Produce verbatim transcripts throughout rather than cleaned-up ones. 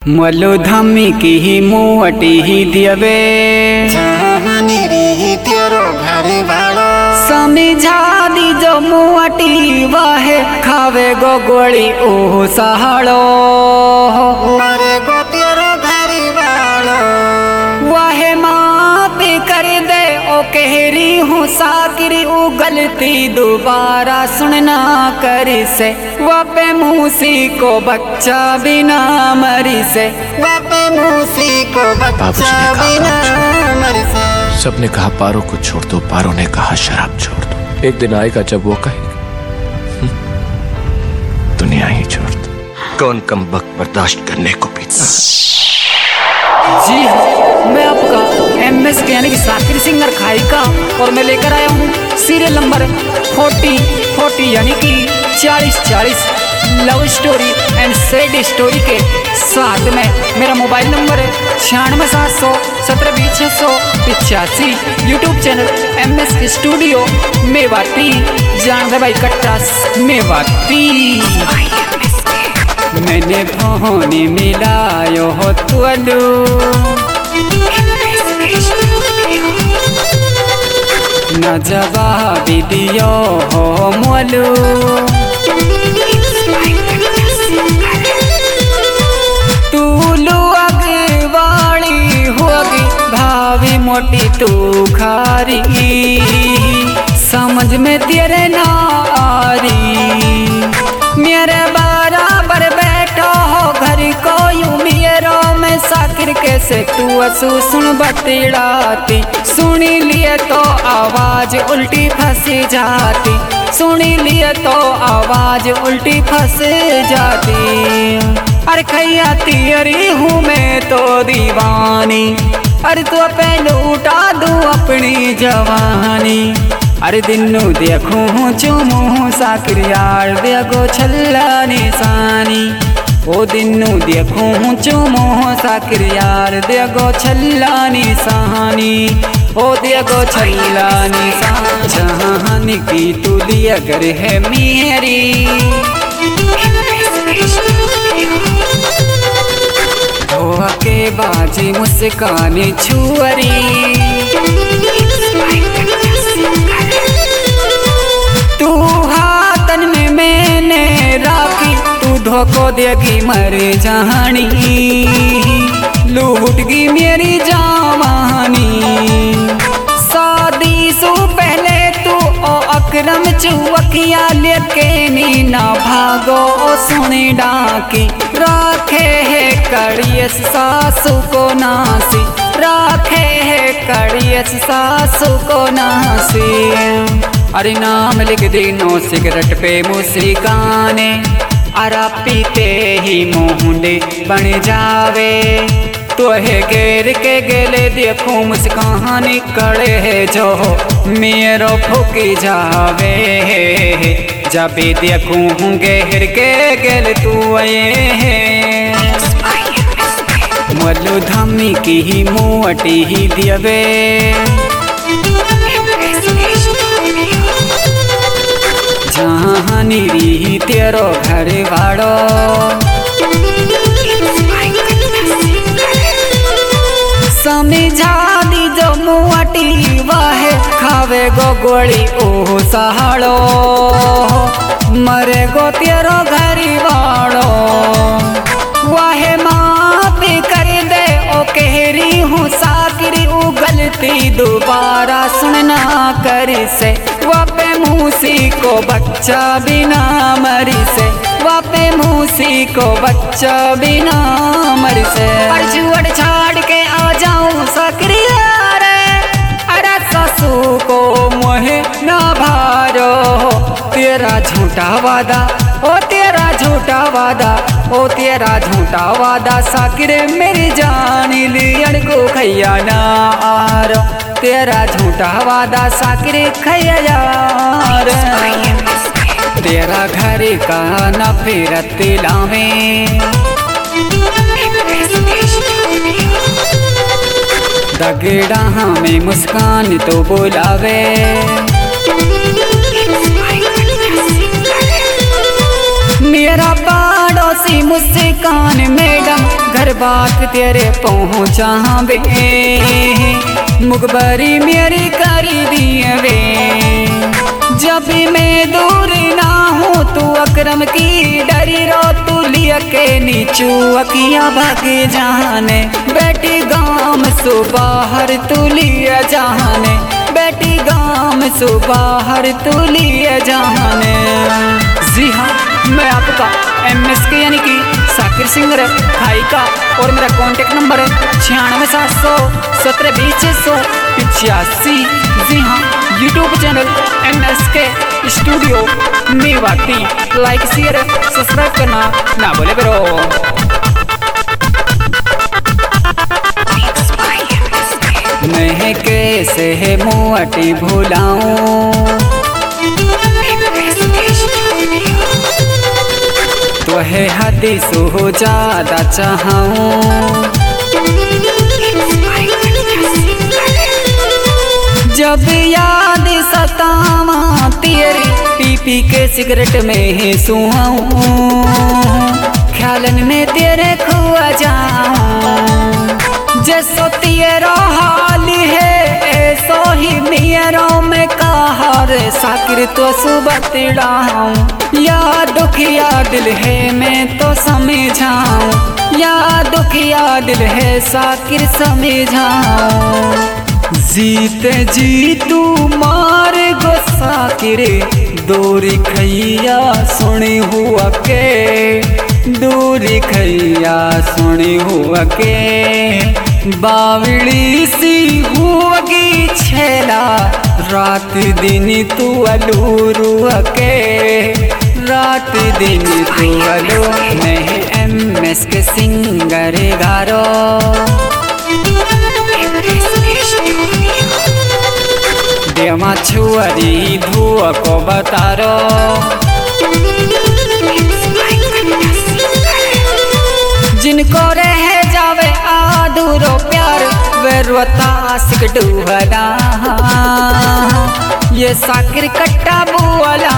मलो धमी की ही मुवटी ही दियबे समझा दी जो मुवटी वाहे खावे गो गोली ओ सहाड़ो मरे गो तेरो घरी वालो वाहे मापे कर दे ओ कहरी हूँ साकिरी ओ गलती दोबारा सुनना करी से वापे मूसी को बच्चा बिना मरी से वापे मूसी को बच्चा बिना मरी से। सबने कहा पारो को छोड़ दो, पारो ने कहा शराब छोड़ दो। एक दिन आएगा जब वो कहेगी दुनिया ही छोड़ दो। कौन कम वक्त बर्दाश्त करने को पीता। जी हाँ, मैं आपका एम एस यानी कि साकिर सिंगर खाइका और मैं लेकर आया हूँ सीरियल नंबर फोर्टी फोर्टी यानी कि चालीस चालीस love story and sad story के साथ में। मेरा मोबाइल नंबर है छियानवे सात सौ सत्रह बीस छः सौ पिचासी। YouTube channel M S studio Mewati जान भाई कट्टा मेवाती। मैंने फोन मिलायो हो तुअलू न जवाब दियो हो मोलू तू लुअग वाली होगी भावी मोटी तू खारी समझ में तेरे ना आ रही मेरे बराबर बैठो हो घर को यूं मेरो में साकिर कैसे तू असू सुन बतड़ाती सुनी लिए तो आवाज उल्टी फंस जाती सुनी लिए तो आवाज उल्टी फंस जाती। अरे खैया तेरी हूँ मैं तो दीवानी अरे तू पहले उठा दूँ अपनी जवानी। अरे दिनू देखूं चुमू साकिर यार देखो छल्ला निशानी ओ दिनू देखूं चुमू साकिर यार देखो छल्ला निशानी ओ देखो छल्ला निशान जहान की तुली अगर है मेरी धोआ के बाजी मुस्कानी छुअरी तू हाथन में मैंने राखी तू धोखो देगी मर जानी लूटगी मेरी जवानी। शादी सु पहले तू ओ अकरम चुवकिया लेके नी ना भागो ओ सुने डाकी राखे है कड़ियस सासू को नासी राखे है कड़ियस सासू को नासी। अरे नाम लिख दिनो सिगरेट पे मुस्काने अरा पीते ही मुंडे बन जावे तो है गेर के गेले देखो मुस्कान कड़े है जो मेरो फूकी जावे जब भी देखूं गेर के गेल तू आए मल्लू धमी की ही मुवटी ही दियबे जहानी री तेरो घर वाड़ो समझा दी जो मुवटी वाहे खावे गो गोली ओ सहाड़ो मरे गो तेरो घर वाड़ो वाहे मापे कर दे ओ कहरी हूँ साकिरी ओ गलती दोबारा सुनना करी से वापे मूसी को बच्चा बिना मरी से वापे मूसी को बच्चा बिना मरी से। जुअड़ छाड़ के आ जाऊं साकिरिया रे अरे ससू को मोहे ना भारो तेरा झूठा वादा ओ तेरा झूठा वादा ओ तेरा झूठा वादा साकिर मेरी जान लियन को खैया ना आरो तेरा झूठा वादा साकिर खैया यार तेरा घर का न फिरत लावे दगड़ा में मुस्कान तो बुलावे मेरा पड़ोसी मुस्कान मैडम घर बात तेरे पहुँचा वे, मुखबरी मेरी करी दिए वे। जब भी मैं दूर ना हूँ तू अकरम की डरी रो, तू लिया के नीचू अकिया भागे जाने। बेटी गाम सो बाहर तू लिया जाने, बेटी गाम सो बाहर तू लिया जाने। जी हाँ, मैं आपका एम एस के यानी कि साकिर सिंगर खाई का, और मेरा कॉन्टेक्ट नंबर है छियानवे सात सौ सत्रह बीस छः सौ पिचासी। जी हाँ, यूट्यूब चैनल एम एस के studio Mewati. Like share subscribe करना ना बोले करो। मैं कैसे है मुआटी भुलाऊं, तो है हदीस हो ज्यादा चाहूं। जब याद सतावा तेरी पी पी के सिगरेट में ही सुहाऊं, ख्यालन में तेरे खुआ जाऊं। जैसो तेरा हाल है ऐसो ही मेरों में कहा रे साकिर तो सुबह तिड़ाऊं। या दुखिया दिल है मैं तो समझाऊं, या दुखिया दिल है साकिर समझाऊं। जीते जी तू मार गो साकिर दूरी खैया सुनी हुआ के, दूरी खैया सुनी हुआ के। बावड़ी सी हुआगी छेला रात दिन तू अलूरू के, रात दिन तू अलू। मैं एम एस के सिंगर गारो, देवा छुअरी धुआ को बतारो। जिनको रह जावे आधुरो प्यार वे रोता आशिक डूबला, ये साकिर कट्टा बुआला।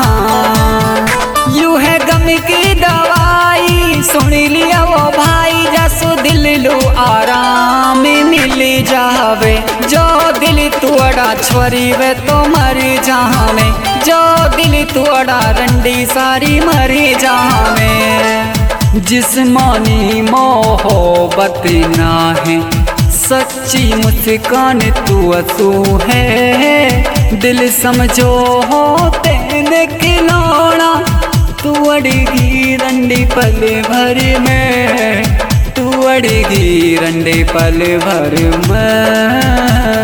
यू है गम की दवाई सुन लिया वो भाई, जसो दिल लो आराम मिल जावे। जो दिल तुअड़ा छोरी वे तो मर जावे, जो दिल तुअड़ा रंडी सारी मर जावे। जिस्मानी मोहब्बत ना है सच्ची मुस्कान तू असू है, दिल समझो हो तेने खिलौना। तू अड़गी रंडी पल भर में, तू अड़गी रंडी पल भर में।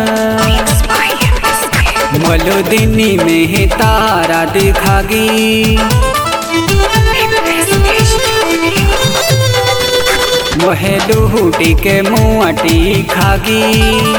मलो दिनी में तारा दिखागी, मोहे लूटी के मुआटी खागी।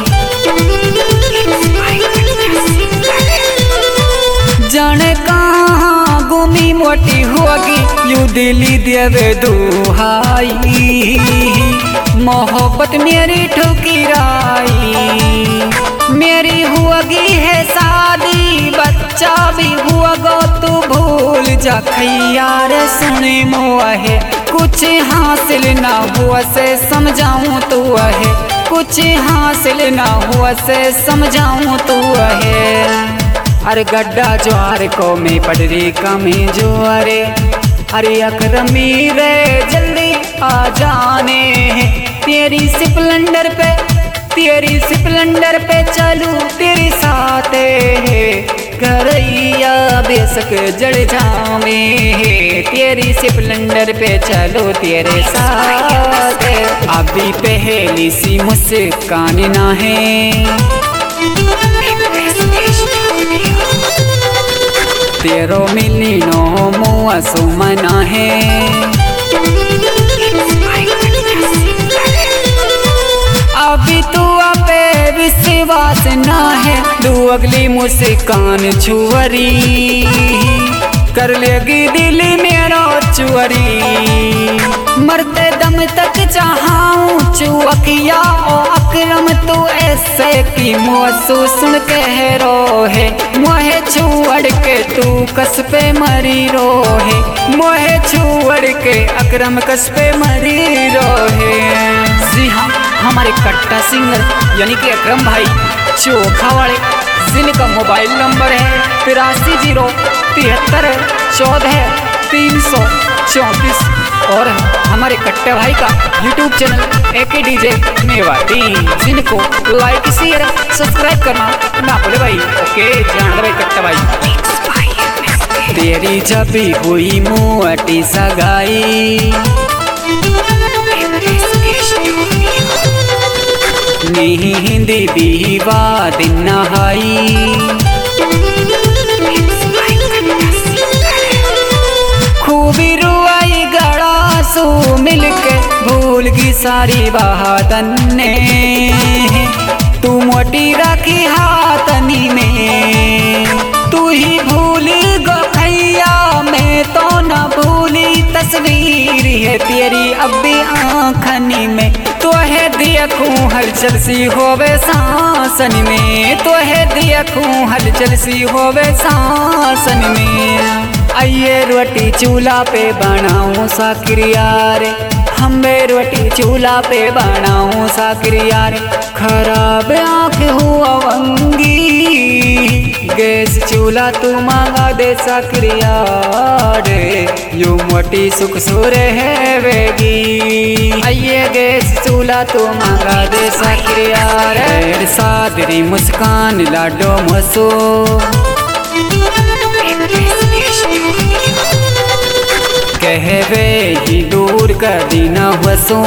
जाने कहाँ गुमी मोटी होगी यू दिली देवे दुहाई। मोहब्बत मेरी ठुकराई, मेरी हुआगी है शादी बच्चा भी हुआ गो तू भूल जा खैयार सुने मुआ है। कुछ हासिल ना हुआ से समझाऊं तू है, कुछ हासिल ना हुआ से समझाऊं तू है। अरे गड्ढा ज्वार को में पड़ रही कमी जो अरे, अरे अकरमी रे जल्दी आ जाने। तेरी स्प्लेंडर पे तेरी स्प्लेंडर पे चलूं तेरे साथ करैया बेसक जड़ जावे। तेरी स्प्लेंडर पे चलो तेरे साथ, अभी पहली सी मुस्कान ना है। तेरो मिलनो मुआ सुमना है। अभी तू पे विश्वास ना है, तू अगली मुस्कान छुअरी कर लेगी दिल मेरा चुअरी। मरते दम तक चाहूं चुअकिया ओ अकरम तू ऐसा कैसे की मुँह सुन के रोहे, मोहे छुअड़ के तू कस पे मरी रोहे, मोहे छुअड़ के अकरम कस पे मरी रोहे। जी हाँ, हमारे कट्टा सिंगर यानी कि अकरम भाई चोखा वाले, जिनका मोबाइल नंबर है तिरासी जीरो तिहत्तर चौदह तीन सौ चौंतीस, और हमारे कट्टे भाई का यूट्यूब चैनल ए के डीजे मेवाती, जिनको लाइक शेयर सब्सक्राइब करना ना भूले भाई। ओके जान दे भाई कट्टा भाई। तेरी जब भी हुई मुअटी सगाई, नींद दीवा दिन नहाई, खूबी रुआई गड़ा सू मिलके भूल की सारी बातन ने, तू मोटी रखी हाथनी में, तू ही भूली गो खैया में तो न भूली तस्वीर है तेरी अब भी आँखनी में, तो है देखूं हलचल सी होवे सांसन में, तो है देखूं हलचल सी होवे सांसन में। आइए रोटी चूल्हा पे बनाऊं साकिर यार, हमें रोटी चूल्हा पे बनाऊं साकिर यार, खराब आँख हुआ वंगी, गैस चूल्हा तू मांगा दे साकिर यार, यू मोटी सुख सुर है वेगी। आइए गैस चूल्हा तू मांगा दे साकिर यार, सादरी मुस्कान लाडो मसो, कहवे ही दूर कर दी न वसो,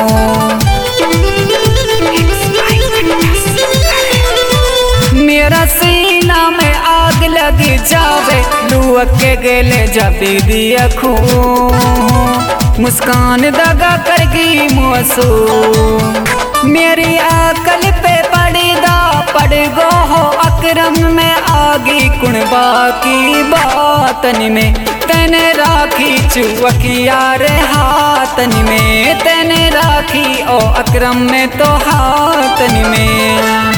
मेरा सीना में आग लग जावे, लुअक के गले जाती दिया खू, मुस्कान दगा करगी मोसू, मेरी अकल पे पड़दा पड़ गो हो अकरम में आगी कुणबा की बातन में, तेने राखी चुवकिया रे हाथन में, तेने राखी ओ अकरम में तो हाथन में।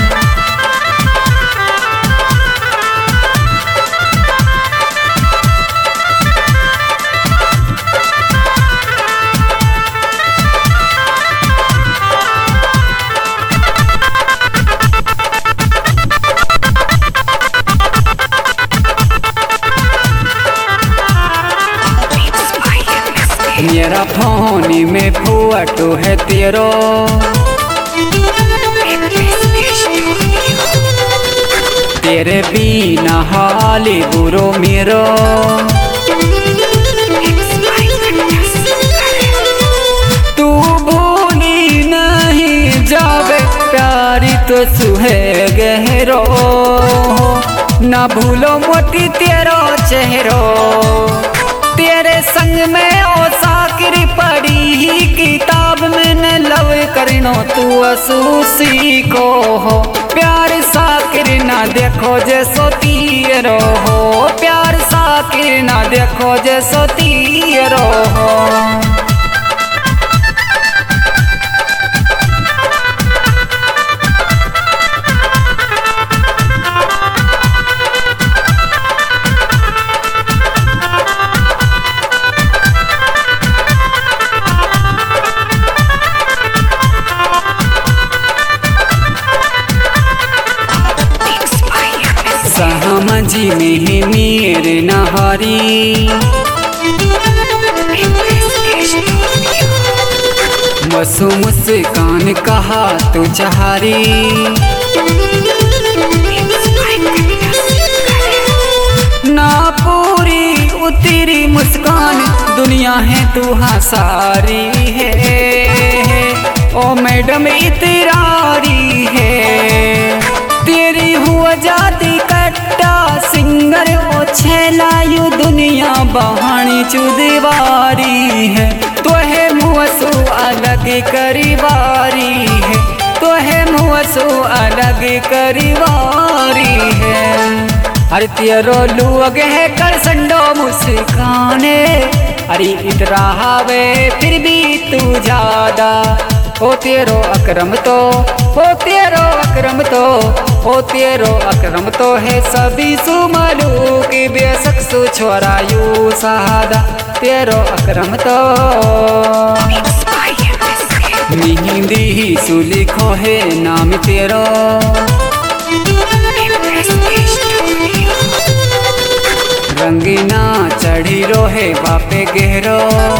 मेरा फोन में फोटो है तेरो, तेरे बिना हाली बुरो मेरो, तू भूली नहीं जावे प्यारी तो सुहे गहरो, ना भूलो मोटी तेरो चेहरो, तेरे संग में ओ साकिर पढ़ी ही किताब में न लव करनो तू असूसी को हो, प्यार साकिर ना देखो जैसो तीरो हो, प्यार साकिर ना देखो जैसो तीरो हो। सहमजी में मीर नहारी, मसु मुस्कान कहा तू चहारी, ना पूरी उतरी मुस्कान दुनिया है तू हाँ सारी है, ओ मैडम इतरारी है, तेरी हुआ जाती कट्टा सिंगर ओ छेलायु दुनिया बहानी चुदीवारी है, तो है मुँहसू अलग करीवारी है, तो है मुँहसू अलग करीवारी है। अरे तेरो लोग है कर संडो मुस्काने, अरे इतरा हवे फिर भी तू ज्यादा, ओ तेरो अकरम तो, ओ तेरो अकरम तो, ओ तेरो अकरम तो है सभी सुमलू की बेशक सु छोरा यू सहादा तेरो अकरम तो मेहंदी ही सुलिखो है नाम तेरो रंगीना चढ़ी रो है बापे गहरो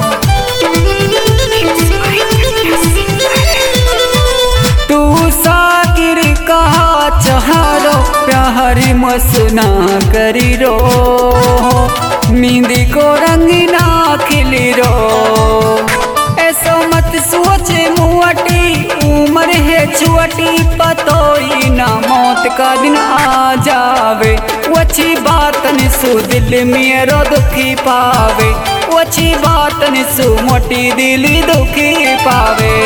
तू साकिर कहा चहारो प्यारी मसुना करी रो मींदी को रंगीना खिली रो ऐसो मत सोचे मुअटी उम्र है छुअटी पतोई ना मौत का दिन आ जावे वची बात निसु दिल मेरो दुखी पावे वची बात निसु मोटी दिल दुखी पावे